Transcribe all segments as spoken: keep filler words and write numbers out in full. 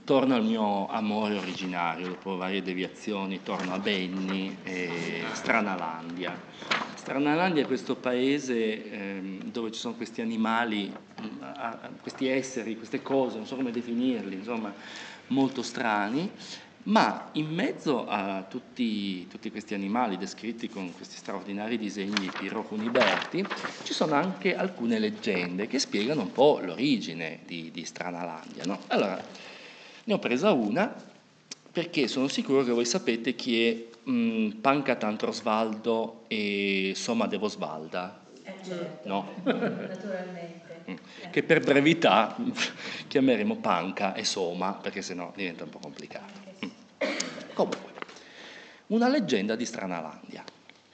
torno al mio amore originario, dopo varie deviazioni, torno a Benni e Stranalandia. Stranalandia è questo paese ehm, dove ci sono questi animali, mh, questi esseri, queste cose, non so come definirli, insomma, molto strani, ma in mezzo a tutti, tutti questi animali descritti con questi straordinari disegni di Piero Cuniberti, ci sono anche alcune leggende che spiegano un po' l'origine di, di Stranalandia, no? Allora, ne ho presa una perché sono sicuro che voi sapete chi è mh, Panca Tantrosvaldo e Soma Devosvalda. Eh certo, No? naturalmente. Che per brevità chiameremo Panca e Soma, perché sennò diventa un po' complicato. Comunque, una leggenda di Stranalandia.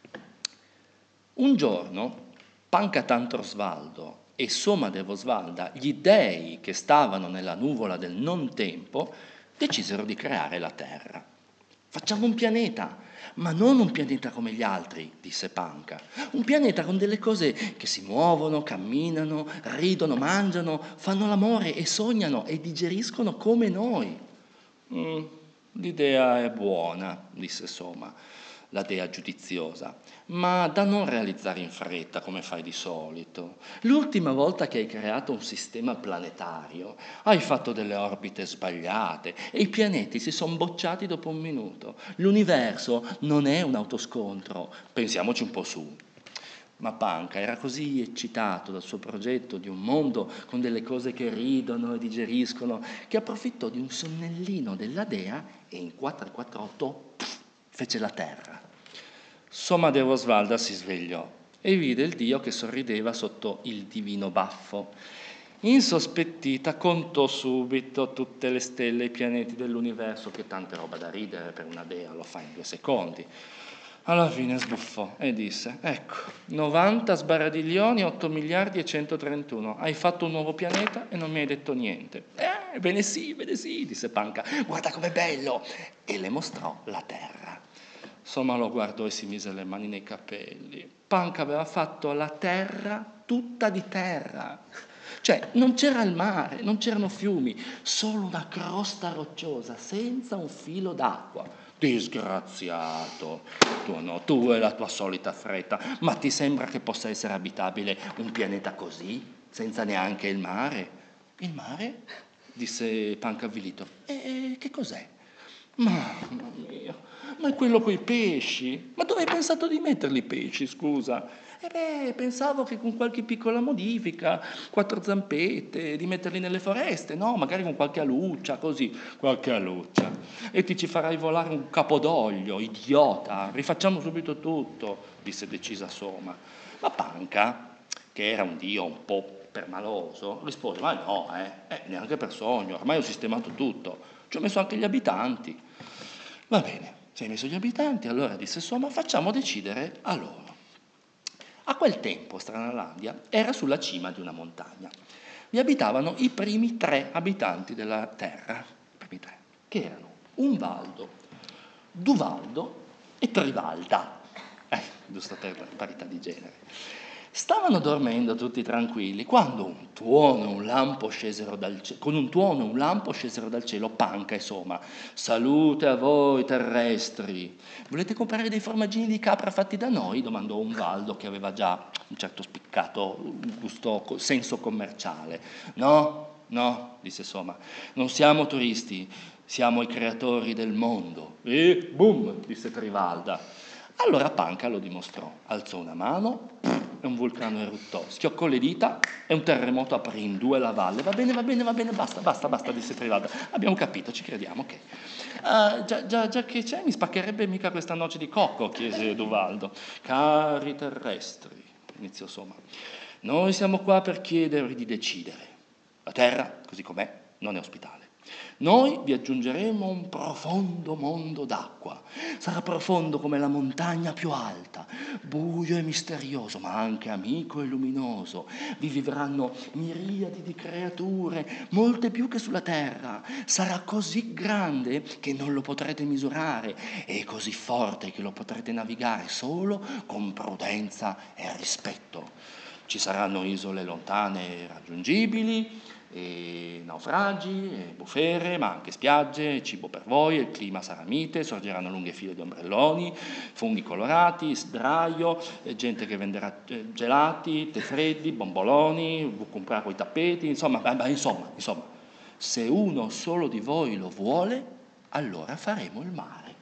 Un giorno Panca Tantrosvaldo e Soma Devosvalda, gli dei che stavano nella nuvola del non tempo, decisero di creare la Terra. Facciamo un pianeta, ma non un pianeta come gli altri, disse Panca. Un pianeta con delle cose che si muovono, camminano, ridono, mangiano, fanno l'amore e sognano e digeriscono come noi. Mm, l'idea è buona, disse Soma, la dea giudiziosa, ma da non realizzare in fretta come fai di solito. L'ultima volta che hai creato un sistema planetario hai fatto delle orbite sbagliate e i pianeti si sono bocciati dopo un minuto. L'universo non è un autoscontro, pensiamoci un po' su. Ma Panca era così eccitato dal suo progetto di un mondo con delle cose che ridono e digeriscono, che approfittò di un sonnellino della dea e in quattrocentoquarantotto fece la terra. Soma Devosvalda si svegliò e vide il dio che sorrideva sotto il divino baffo. Insospettita contò subito tutte le stelle e i pianeti dell'universo, che tante roba da ridere per una dea, lo fa in due secondi. Alla fine sbuffò e disse: ecco, novanta sbaradiglioni, otto miliardi e centotrentuno. Hai fatto un nuovo pianeta e non mi hai detto niente. Eh, bene sì, bene sì, disse Panca. Guarda com'è bello! E le mostrò la terra. Soma lo guardò e si mise le mani nei capelli. Panca aveva fatto la terra tutta di terra. Cioè, non c'era il mare, non c'erano fiumi, solo una crosta rocciosa, senza un filo d'acqua. Disgraziato, tu no, tu e la tua solita fretta, ma ti sembra che possa essere abitabile un pianeta così, senza neanche il mare? Il mare? Disse Panca avvilito. E che cos'è? Mamma mia, ma è quello coi pesci? Ma dove hai pensato di metterli i pesci, scusa? E beh, pensavo che con qualche piccola modifica, quattro zampette, di metterli nelle foreste, no? Magari con qualche aluccia, così, qualche aluccia. E ti ci farai volare un capodoglio, idiota, rifacciamo subito tutto, disse decisa Soma. Ma Panca, che era un dio un po' permaloso, rispose: ma no, eh, eh, neanche per sogno, ormai ho sistemato tutto, ci ho messo anche gli abitanti. Va bene, ci hai messo gli abitanti, allora disse Soma, facciamo decidere a loro. A quel tempo Stranalandia era sulla cima di una montagna. Vi abitavano i primi tre abitanti della terra, i primi tre, che erano Umbaldo, Duvaldo e Trivalda. Eh, giusto per parità di genere. Stavano dormendo tutti tranquilli quando un tuono e un lampo scesero dal cielo, con un tuono e un lampo scesero dal cielo Panca e Soma. Salute a voi terrestri. Volete comprare dei formaggini di capra fatti da noi? Domandò Umbaldo, che aveva già un certo spiccato gusto, senso commerciale. No, no, disse Soma, non siamo turisti, siamo i creatori del mondo. E boom, disse Trivalda. Allora Panca lo dimostrò, alzò una mano e un vulcano eruttò, schioccò le dita e un terremoto aprì in due la valle. Va bene, va bene, va bene, basta, basta, basta, disse Trivalda. Abbiamo capito, ci crediamo, ok. Uh, già, già, già che c'è, mi spaccherebbe mica questa noce di cocco, chiese Duvaldo. Cari terrestri, iniziò Soma, noi siamo qua per chiedervi di decidere. La terra, così com'è, non è ospitale. Noi vi aggiungeremo un profondo mondo d'acqua. Sarà profondo come la montagna più alta, buio e misterioso, ma anche amico e luminoso. Vi vivranno miriadi di creature, molte più che sulla terra. Sarà così grande che non lo potrete misurare e così forte che lo potrete navigare solo con prudenza e rispetto. Ci saranno isole lontane e raggiungibili, e naufragi, e bufere, ma anche spiagge, cibo per voi, il clima sarà mite, sorgeranno lunghe file di ombrelloni, funghi colorati, sdraio, gente che venderà gelati, tè freddi, bomboloni, comprerà quei tappeti, insomma, beh, insomma, insomma, se uno solo di voi lo vuole, allora faremo il mare.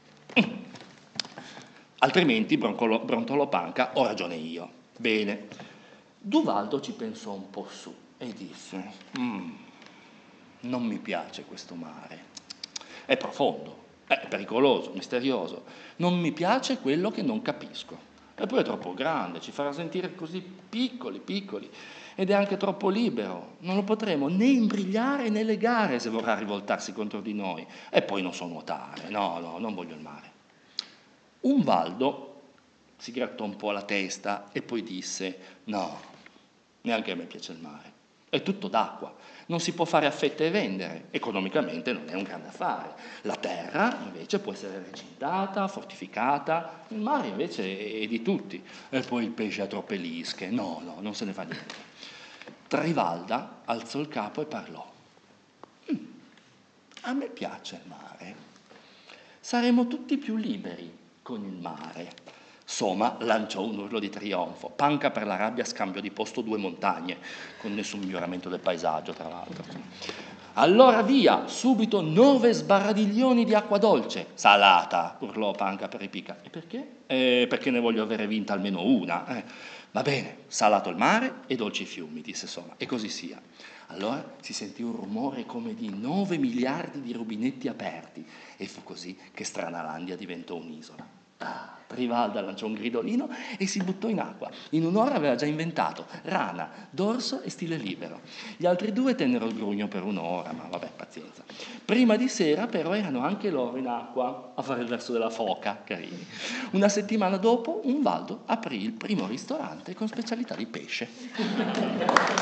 Altrimenti, brontolò Panca, ho ragione io. Bene. Duvaldo ci pensò un po' su e disse, mm, non mi piace questo mare, è profondo, è pericoloso, misterioso, non mi piace quello che non capisco, e poi è troppo grande, ci farà sentire così piccoli, piccoli, ed è anche troppo libero, non lo potremo né imbrigliare né legare se vorrà rivoltarsi contro di noi, e poi non so nuotare, no, no, non voglio il mare. Un Valdo si grattò un po' la testa e poi disse, no, neanche a me piace il mare, è tutto d'acqua, non si può fare affetta e vendere, economicamente non è un grande affare, la terra invece può essere recintata, fortificata, il mare invece è di tutti, e poi il pesce ha troppe lische, no, no, non se ne fa niente. Trivalda alzò il capo e parlò, mm, a me piace il mare, saremo tutti più liberi con il mare. Soma lanciò un urlo di trionfo. Panca per la rabbia scambiò di posto due montagne, con nessun miglioramento del paesaggio, tra l'altro. Allora via, subito nove sbaradiglioni di acqua dolce. Salata, urlò Panca per Ipica. E perché? Eh, perché ne voglio avere vinta almeno una. Eh. Va bene, salato il mare e dolci i fiumi, disse Soma, e così sia. Allora si sentì un rumore come di nove miliardi di rubinetti aperti, e fu così che Stranalandia diventò un'isola. Ah, Trivalda lanciò un gridolino e si buttò in acqua. In un'ora aveva già inventato rana, dorso e stile libero. Gli altri due tennero il grugno per un'ora, ma vabbè, pazienza. Prima di sera però erano anche loro in acqua a fare il verso della foca, carini. Una settimana dopo un Valdo aprì il primo ristorante con specialità di pesce.